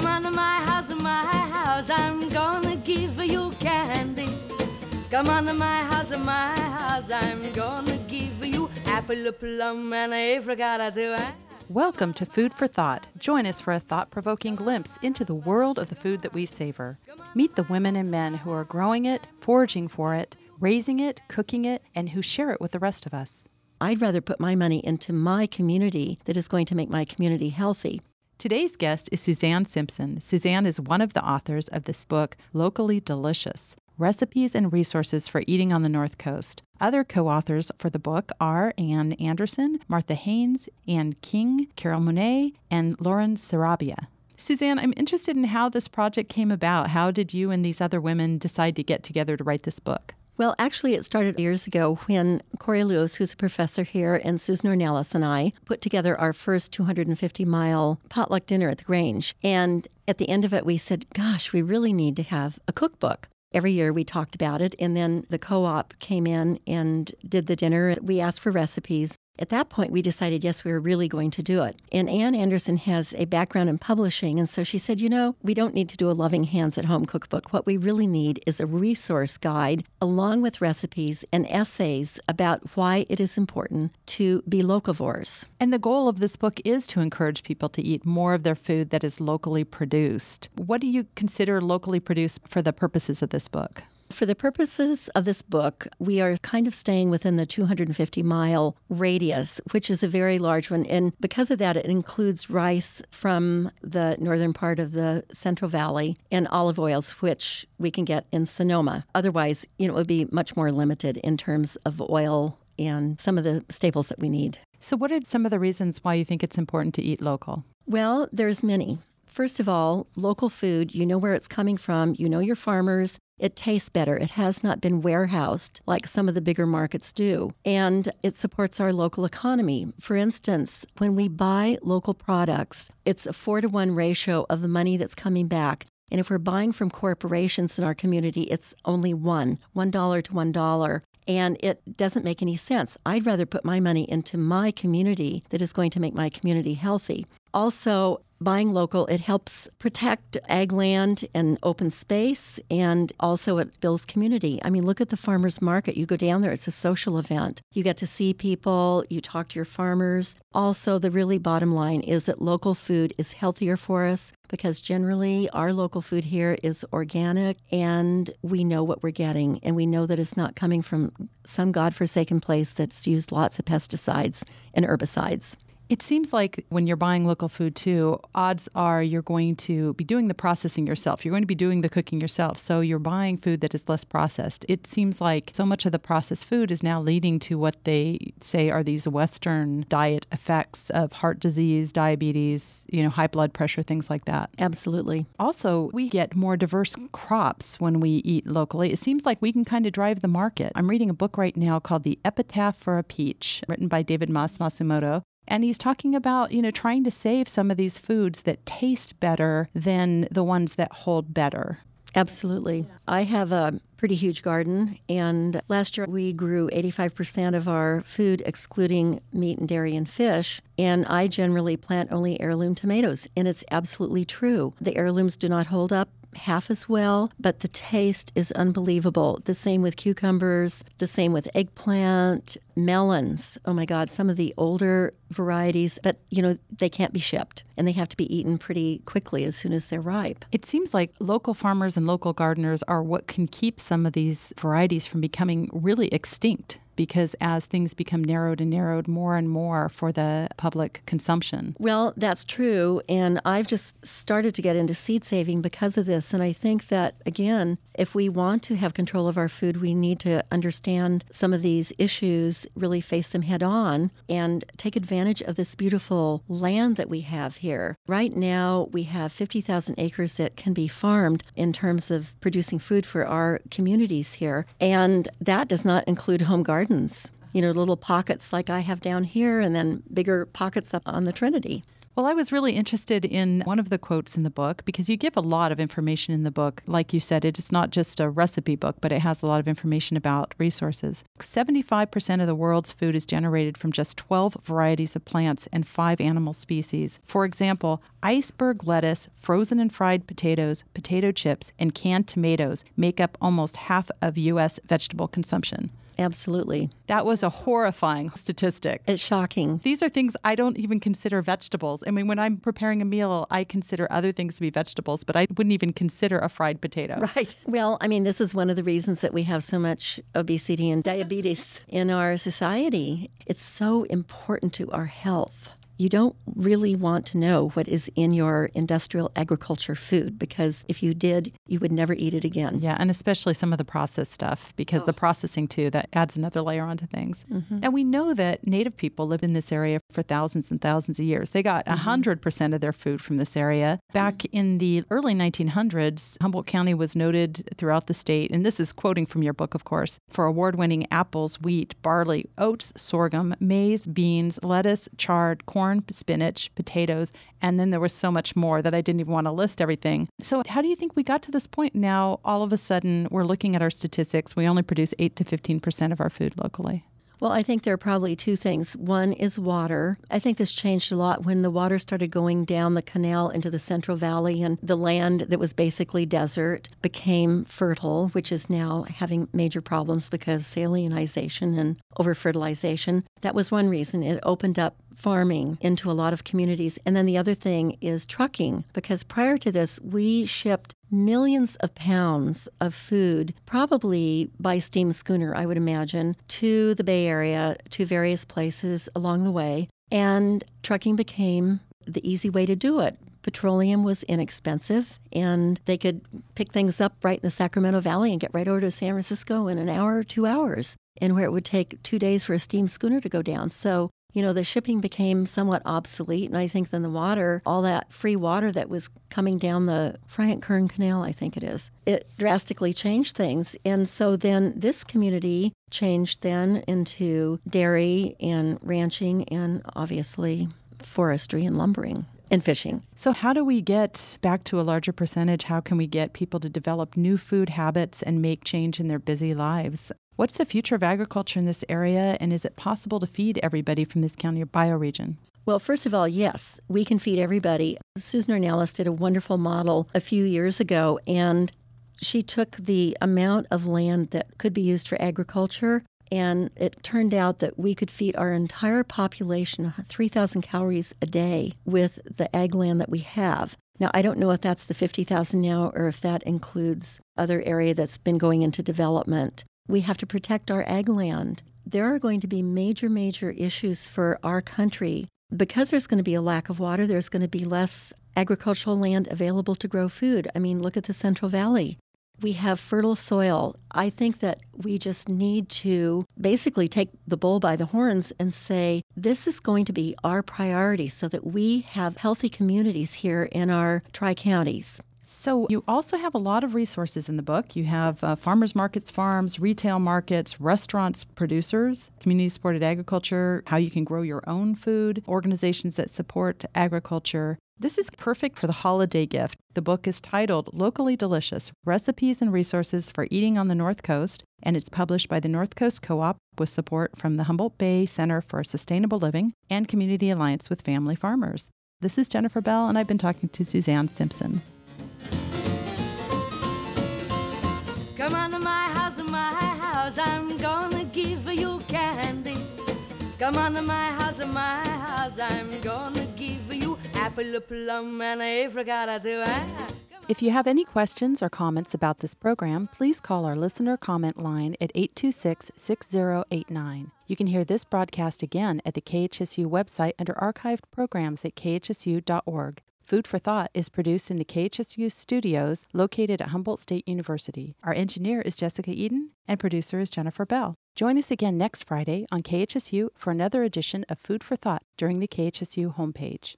Come on to my house, I'm gonna give you candy. Come on to my house, I'm gonna give you apple, a plum, and a apricot too. Welcome to Food for Thought. Join us for a thought-provoking glimpse into the world of the food that we savor. Meet the women and men who are growing it, foraging for it, raising it, cooking it, and who share it with the rest of us. I'd rather put my money into my community that is going to make my community healthy. Today's guest is Suzanne Simpson. Suzanne is one of the authors of this book, Locally Delicious: Recipes and Resources for Eating on the North Coast. Other co-authors for the book are Ann Anderson, Martha Haynes, Ann King, Carol Monet, and Lauren Sarabia. Suzanne, I'm interested in how this project came about. How did you and these other women decide to get together to write this book? Well, actually, it started years ago when Corey Lewis, who's a professor here, and Susan Ornelas and I put together our first 250-mile potluck dinner at the Grange. And at the end of it, we said, gosh, we really need to have a cookbook. Every year we talked about it, and then the co-op came in and did the dinner. We asked for recipes. At that point, we decided, yes, we were really going to do it. And Ann Anderson has a background in publishing, and so she said, we don't need to do a Loving Hands at Home cookbook. What we really need is a resource guide along with recipes and essays about why it is important to be locavores. And the goal of this book is to encourage people to eat more of their food that is locally produced. What do you consider locally produced for the purposes of this book? For the purposes of this book, we are kind of staying within the 250-mile radius, which is a very large one. And because of that, it includes rice from the northern part of the Central Valley and olive oils, which we can get in Sonoma. Otherwise, it would be much more limited in terms of oil and some of the staples that we need. So what are some of the reasons why you think it's important to eat local? Well, there's many. First of all, local food, you know where it's coming from, you know your farmers. It tastes better. It has not been warehoused like some of the bigger markets do. And it supports our local economy. For instance, when we buy local products, it's a 4-to-1 ratio of the money that's coming back. And if we're buying from corporations in our community, it's only $1 to $1. And it doesn't make any sense. I'd rather put my money into my community that is going to make my community healthy. Also, buying local, it helps protect ag land and open space, and also it builds community. I mean, look at the farmers market. You go down there, it's a social event. You get to see people, you talk to your farmers. Also, the really bottom line is that local food is healthier for us because generally our local food here is organic and we know what we're getting, and we know that it's not coming from some godforsaken place that's used lots of pesticides and herbicides. It seems like when you're buying local food, too, odds are you're going to be doing the processing yourself. You're going to be doing the cooking yourself. So you're buying food that is less processed. It seems like so much of the processed food is now leading to what they say are these Western diet effects of heart disease, diabetes, high blood pressure, things like that. Absolutely. Also, we get more diverse crops when we eat locally. It seems like we can kind of drive the market. I'm reading a book right now called The Epitaph for a Peach, written by David Matsumoto. And he's talking about, trying to save some of these foods that taste better than the ones that hold better. Absolutely. I have a pretty huge garden, and last year we grew 85% of our food, excluding meat and dairy and fish, and I generally plant only heirloom tomatoes, and it's absolutely true. The heirlooms do not hold up half as well, but the taste is unbelievable. The same with cucumbers, the same with eggplant, melons. Oh my God, some of the older varieties, but they can't be shipped and they have to be eaten pretty quickly as soon as they're ripe. It seems like local farmers and local gardeners are what can keep some of these varieties from becoming really extinct, because as things become narrowed and narrowed more and more for the public consumption. Well, that's true. And I've just started to get into seed saving because of this. And I think that, again, if we want to have control of our food, we need to understand some of these issues, really face them head on, and take advantage of this beautiful land that we have here. Right now, we have 50,000 acres that can be farmed in terms of producing food for our communities here. And that does not include home gardens. Little pockets like I have down here, and then bigger pockets up on the Trinity. Well, I was really interested in one of the quotes in the book because you give a lot of information in the book. Like you said, it's not just a recipe book, but it has a lot of information about resources. 75% of the world's food is generated from just 12 varieties of plants and 5 animal species. For example, iceberg lettuce, frozen and fried potatoes, potato chips, and canned tomatoes make up almost half of U.S. vegetable consumption. Absolutely. That was a horrifying statistic. It's shocking. These are things I don't even consider vegetables. I mean, when I'm preparing a meal, I consider other things to be vegetables, but I wouldn't even consider a fried potato. Right. Well, I mean, this is one of the reasons that we have so much obesity and diabetes in our society. It's so important to our health. You don't really want to know what is in your industrial agriculture food because if you did, you would never eat it again. Yeah, and especially some of the processed stuff because the processing too, that adds another layer onto things. Mm-hmm. And we know that Native people lived in this area for thousands and thousands of years. They got 100% of their food from this area. Back in the early 1900s, Humboldt County was noted throughout the state, and this is quoting from your book, of course, for award-winning apples, wheat, barley, oats, sorghum, maize, beans, lettuce, chard, corn, spinach, potatoes, and then there was so much more that I didn't even want to list everything. So how do you think we got to this point now? All of a sudden, we're looking at our statistics. We only produce 8 to 15% of our food locally. Well, I think there are probably two things. One is water. I think this changed a lot when the water started going down the canal into the Central Valley and the land that was basically desert became fertile, which is now having major problems because salinization and over-fertilization. That was one reason. It opened up farming into a lot of communities. And then the other thing is trucking, because prior to this, we shipped millions of pounds of food, probably by steam schooner, I would imagine, to the Bay Area, to various places along the way. And trucking became the easy way to do it. Petroleum was inexpensive, and they could pick things up right in the Sacramento Valley and get right over to San Francisco in an hour or 2 hours, and where it would take 2 days for a steam schooner to go down. So, the shipping became somewhat obsolete, and I think then the water, all that free water that was coming down the Bryant-Kern Canal, I think it is, it drastically changed things. And so then this community changed then into dairy and ranching and obviously forestry and lumbering and fishing. So how do we get back to a larger percentage? How can we get people to develop new food habits and make change in their busy lives? What's the future of agriculture in this area, and is it possible to feed everybody from this county bioregion? Well, first of all, yes, we can feed everybody. Susan Ornelas did a wonderful model a few years ago, and she took the amount of land that could be used for agriculture, and it turned out that we could feed our entire population 3,000 calories a day with the ag land that we have. Now, I don't know if that's the 50,000 now or if that includes other area that's been going into development. We have to protect our ag land. There are going to be major issues for our country. Because there's going to be a lack of water, there's going to be less agricultural land available to grow food. I mean, look at the Central Valley. We have fertile soil. I think that we just need to basically take the bull by the horns and say, this is going to be our priority so that we have healthy communities here in our tri-counties. So you also have a lot of resources in the book. You have farmers markets, farms, retail markets, restaurants, producers, community-supported agriculture, how you can grow your own food, organizations that support agriculture. This is perfect for the holiday gift. The book is titled Locally Delicious, Recipes and Resources for Eating on the North Coast, and it's published by the North Coast Co-op with support from the Humboldt Bay Center for Sustainable Living and Community Alliance with Family Farmers. This is Jennifer Bell, and I've been talking to Suzanne Simpson. Come on to my house, I'm gonna give you candy. Come on to my house, I'm gonna give you apple, a plum, and a apricot or two. If you have any questions or comments about this program, please call our listener comment line at 826-6089. You can hear this broadcast again at the KHSU website under archived programs at khsu.org. Food for Thought is produced in the KHSU studios located at Humboldt State University. Our engineer is Jessica Eden, and producer is Jennifer Bell. Join us again next Friday on KHSU for another edition of Food for Thought during the KHSU homepage.